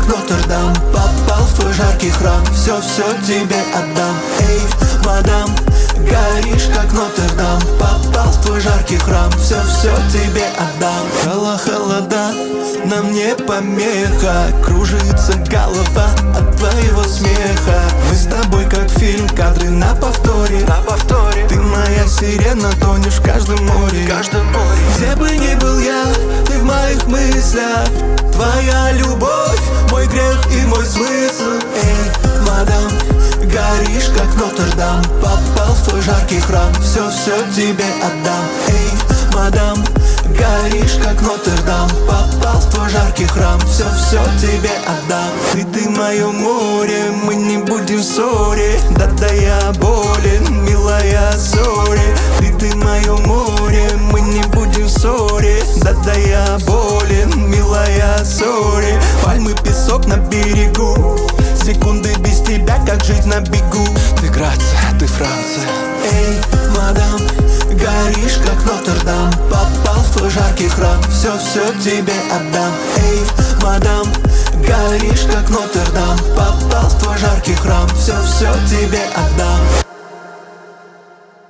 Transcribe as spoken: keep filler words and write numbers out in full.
как Нотр-Дам. Попал в твой жаркий храм, все-все тебе отдам. Эй, мадам, горишь как Нотр-Дам. Попал в твой жаркий храм, все-все тебе отдам. Хала холода, нам не помеха. Кружится голова от твоего смеха. Мы с тобой как фильм, кадры на повторе, на повторе. Ты моя сирена, тонешь в каждом море, в каждом море. Где бы ни был я, ты в моих мыслях. Твоя любовь, мой грех и мой смысл. Эй, мадам, горишь как Нотр-Дам. Попал в твой жаркий храм, все-все тебе отдам. Эй, мадам, горишь как Нотр-Дам. Попал в твой жаркий храм, все-все тебе отдам. Ты, ты мое море, мы не будем в ссоре. Да-да, я болен, милая, сори. Ты, ты мое море, мы не будем в ссоре. Да-да, я болен, милая, сори. Пальмы, песок на берегу, секунды без тебя, как жить на бегу. Ты Грация, ты Франция. Эй, мадам, горишь как Нотр-Дам. Попал в твой жаркий храм, все-все тебе отдам. Эй, мадам, горишь как Нотр-Дам. Попал в твой жаркий храм, все-все тебе отдам.